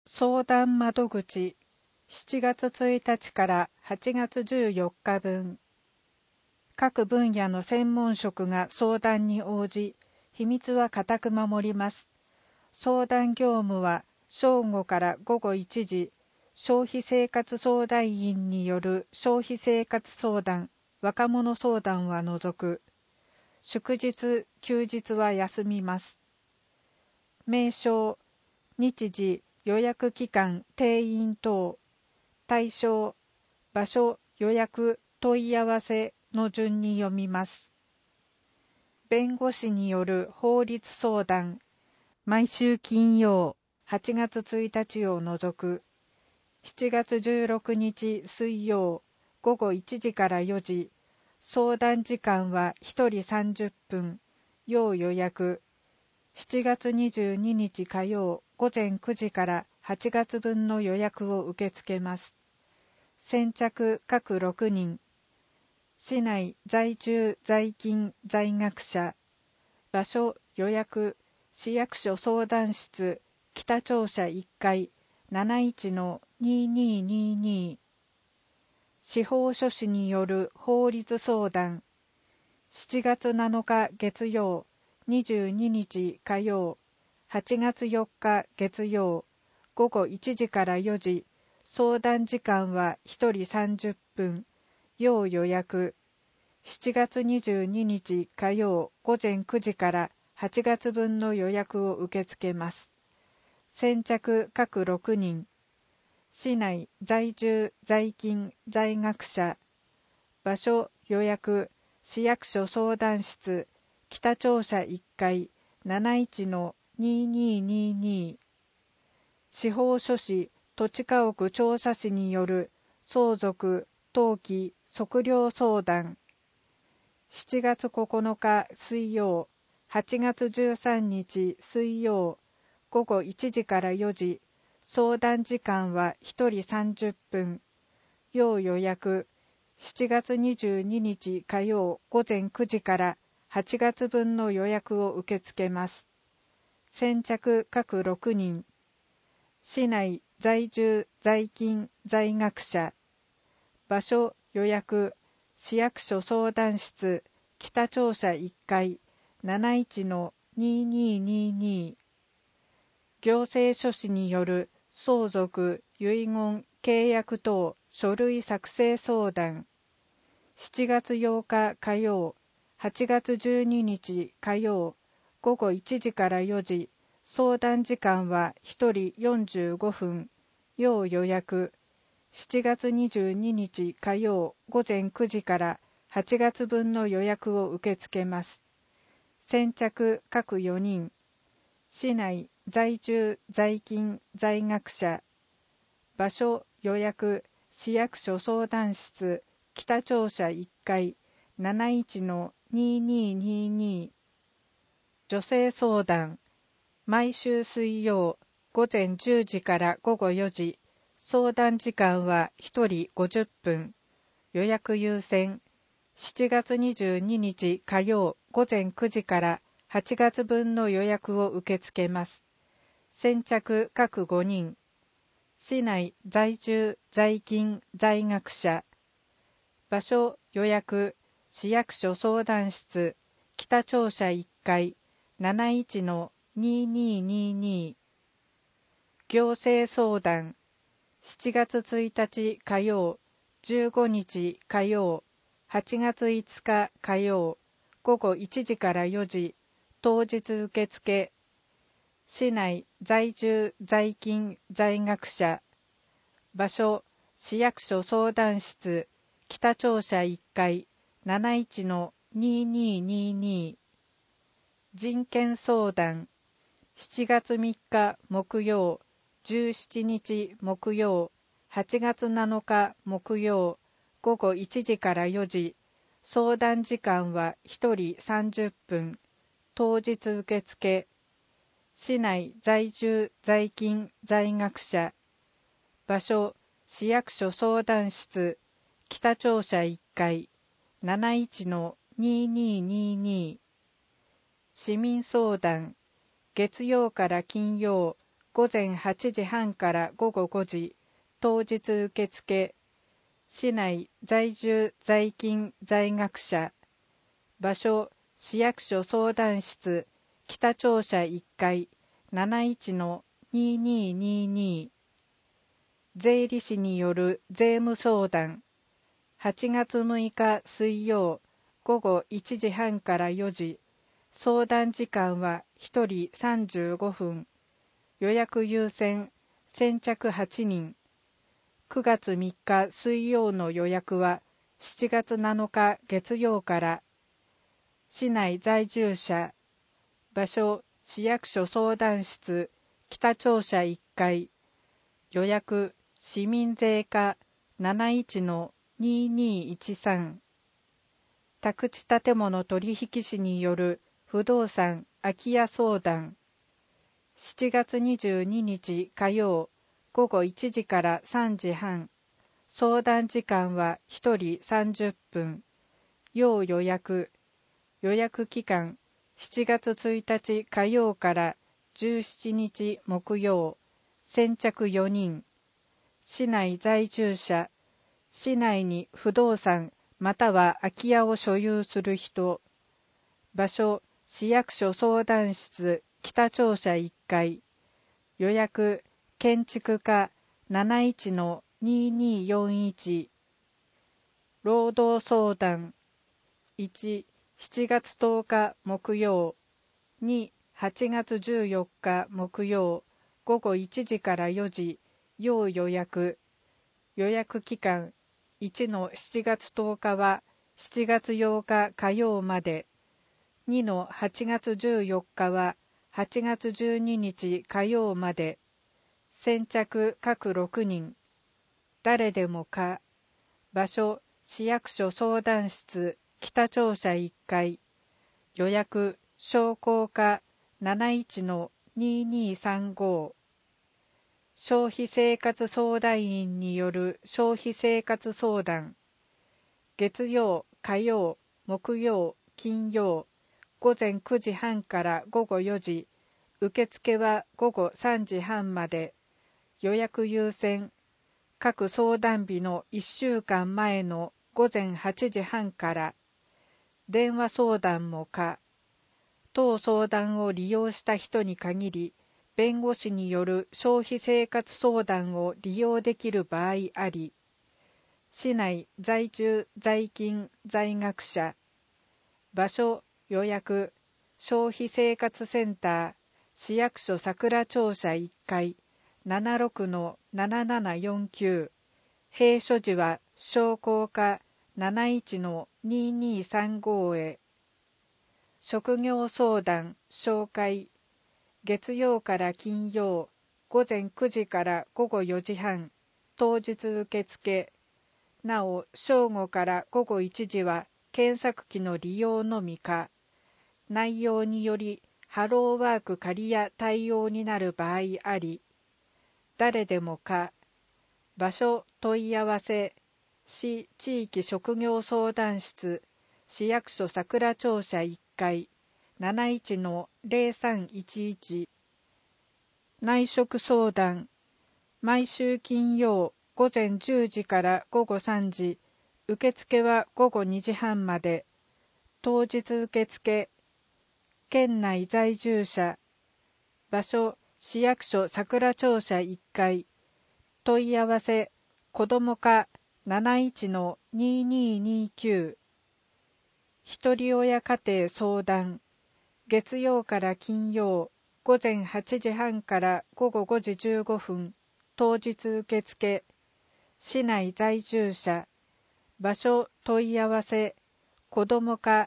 相談窓口7月1日から8月14日分。各分野の専門職が相談に応じ、秘密は固く守ります。相談業務は正午から午後1時、消費生活相談員による消費生活相談、若者相談は除く。祝日、休日は休みます。名称、日時、予約期間、定員等、対象、場所、予約、問い合わせの順に読みます。弁護士による法律相談、毎週金曜、8月1日を除く、7月16日水曜、午後1時から4時、相談時間は1人30分、要予約。7月22日火曜、午前9時から8月分の予約を受け付けます。先着各6人。市内在住在勤在学者。場所予約市役所相談室北庁舎1階 71-2222。司法書士による法律相談。7月7日月曜、22日火曜、8月4日月曜、午後1時から4時、相談時間は1人30分、要予約。7月22日火曜午前9時から8月分の予約を受け付けます。先着各6人。市内在住在勤在学者。場所予約市役所相談室北庁舎1階 71-2222。司法書士土地家屋調査士による相続登記測量相談。7月9日水曜、8月13日水曜、午後1時から4時、相談時間は1人30分、要予約。7月22日火曜午前9時から8月分の予約を受け付けます。先着各6人。市内在住在勤在学者。場所予約市役所相談室北庁舎1階 71-2222。行政書士による相続遺言契約等書類作成相談。7月8日火曜、8月12日火曜、午後1時から4時、相談時間は1人45分、要予約。7月22日火曜午前9時から8月分の予約を受け付けます。先着各4人。市内在住在勤在学者。場所予約市役所相談室北庁舎1階 71-2222。女性相談。毎週水曜午前10時から午後4時。相談時間は1人50分。予約優先。7月22日火曜午前9時から8月分の予約を受け付けます。先着各5人。市内在住在勤在学者。場所予約市役所相談室北庁舎1階 71-2222。行政相談。7月1日火曜、15日火曜、8月5日火曜、午後1時から4時、当日受付。市内在住在勤在学者。場所市役所相談室北庁舎1階 71-2222。人権相談。7月3日木曜、17日木曜、8月7日木曜、午後1時から4時、相談時間は1人30分、当日受付。市内在住在勤在学者。場所市役所相談室北庁舎1階 71-2222。市民相談。月曜から金曜午前8時半から午後5時、当日受付。市内在住在勤在学者。場所、市役所相談室、北庁舎1階、71-2222。税理士による税務相談。8月6日水曜、午後1時半から4時。相談時間は1人35分。予約優先、先着8人。9月3日水曜の予約は7月7日月曜から。市内在住者。場所、市役所相談室、北庁舎1階。予約、市民税課 71-2213。宅地建物取引士による不動産空き家相談。7月22日火曜、午後1時から3時半。相談時間は1人30分。要予約。予約期間、7月1日火曜から17日木曜。先着4人。市内在住者。市内に不動産または空き家を所有する人。場所、市役所相談室、北庁舎1階。予約、建築課 71-2241。労働相談。1、7月10日木曜。2、8月14日木曜。午後1時から4時。要予約。予約期間。1の7月10日は7月8日火曜まで。2の8月14日は8月12日火曜まで。先着各6人。誰でもか。場所、市役所相談室、北庁舎1階。予約、商工課 71-2235。消費生活相談員による消費生活相談。月曜、火曜、木曜、金曜。午前9時半から午後4時。受付は午後3時半まで。予約優先。各相談日の1週間前の午前8時半から。電話相談も可。当相談を利用した人に限り、弁護士による消費生活相談を利用できる場合あり。市内在住在勤在学者。場所、予約、消費生活センター、市役所桜庁舎1階、76-7749。閉所時は商工課 71-2235 へ。職業相談、紹介。月曜から金曜、午前9時から午後4時半、当日受付。なお、正午から午後1時は検索機の利用のみか。内容により、ハローワーク仮や対応になる場合あり。誰でもか。場所、問い合わせ。市地域職業相談室、市役所桜庁舎1階。71-0311。内職相談。毎週金曜午前10時から午後3時。受付は午後2時半まで。当日受付。県内在住者。場所、市役所桜庁舎1階。問い合わせ。子ども課 71-2229。ひとり親家庭相談。月曜から金曜、午前8時半から午後5時15分、当日受付。市内在住者。場所、問い合わせ。子ども課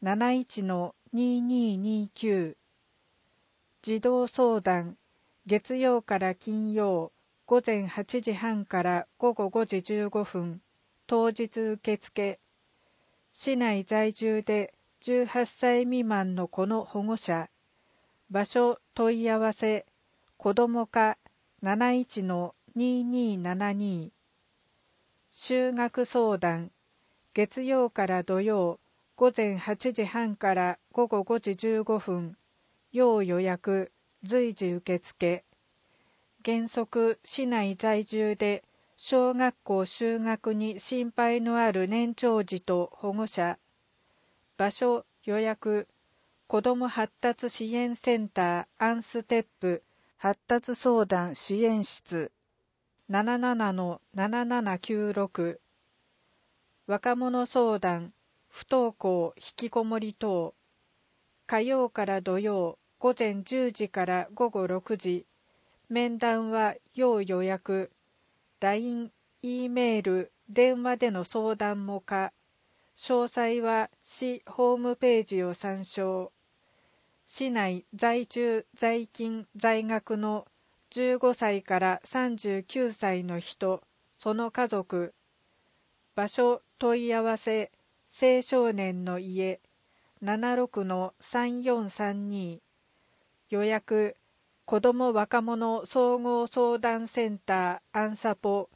71-2229。児童相談。月曜から金曜、午前8時半から午後5時15分、当日受付。市内在住で18歳未満の子の保護者。場所、問い合わせ。子ども課 71-2272。就学相談。月曜から土曜、午前8時半から午後5時15分。要予約、随時受付。 原則市内在住で小学校就学に心配のある年長児と保護者。場所予約子ども発達支援センターアンステップ発達相談支援室 77-7796 若者相談不登校引きこもり等火曜から土曜午前10時から午後6時面談は要予約 LINE、E メール、電話での相談も可詳細は市ホームページを参照市内在住在勤在学の15歳から39歳の人その家族場所問い合わせ青少年の家 76-3432 予約子ども若者総合相談センターアンサポ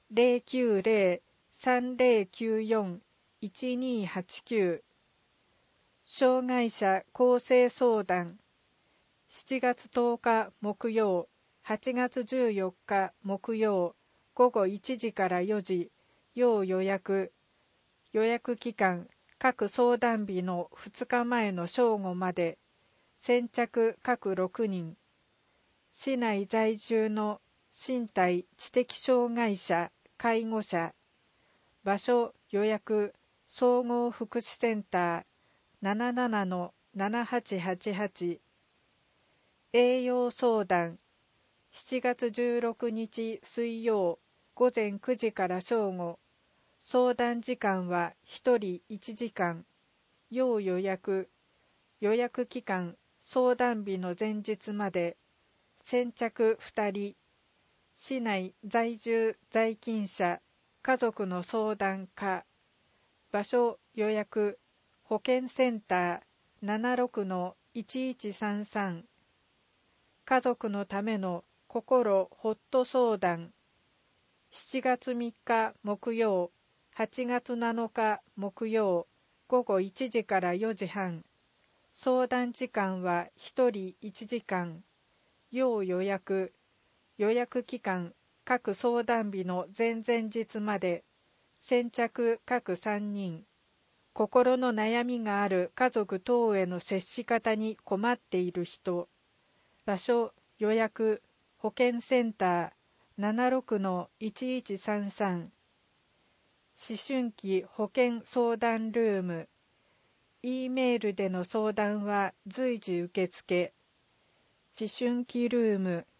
090-3094-1289 障害者更生相談7月10日木曜8月14日木曜午後1時から4時要予約予約期間各相談日の2日前の正午まで先着各6人市内在住の身体知的障害者介護者場所予約総合福祉センター 77-7888 栄養相談7月16日水曜午前9時から正午相談時間は1人1時間要予約予約期間相談日の前日まで先着2人市内在住在勤者家族の相談課場所予約保健センター 76-1133 家族のための心ホット相談7月3日木曜8月7日木曜午後1時から4時半相談時間は1人1時間要予約予約期間各相談日の前々日まで先着各3人心の悩みがある家族等への接し方に困っている人場所予約保健センター 76-1133 思春期保健相談ルーム E メールでの相談は随時受付思春期ルーム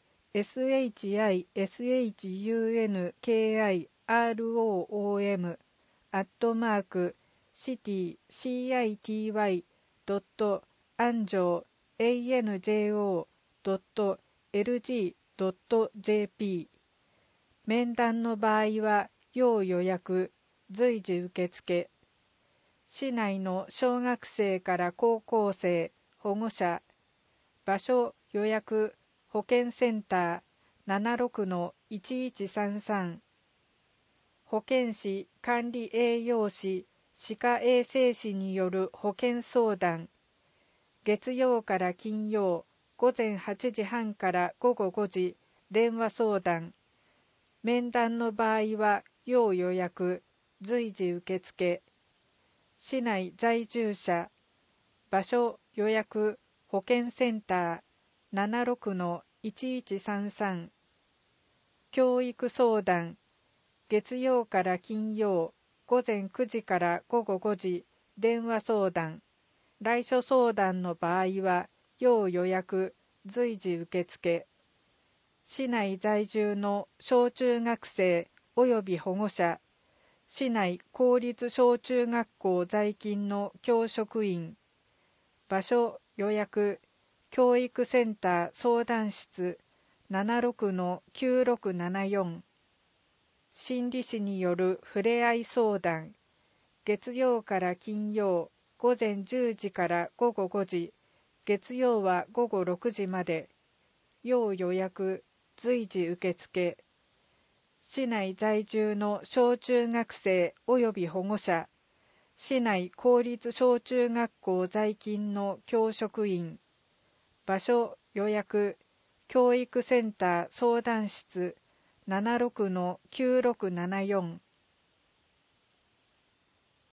shishiti@city-anjo.lg.jp 面談の場合は要予約随時受付市内の小学生から高校生保護者場所予約保健センター 76-1133 保健師管理栄養士歯科衛生士による保健相談月曜から金曜午前8時半から午後5時電話相談面談の場合は要予約随時受付市内在住者場所予約保健センター 76-1133 教育相談月曜から金曜午前9時から午後5時電話相談来所相談の場合は要予約随時受付市内在住の小中学生及び保護者市内公立小中学校在勤の教職員場所予約教育センター相談室 76-9674 心理師によるふれあい相談月曜から金曜午前10時から午後5時月曜は午後6時まで要予約随時受付市内在住の小中学生及び保護者市内公立小中学校在勤の教職員場所予約教育センター相談室 76-9674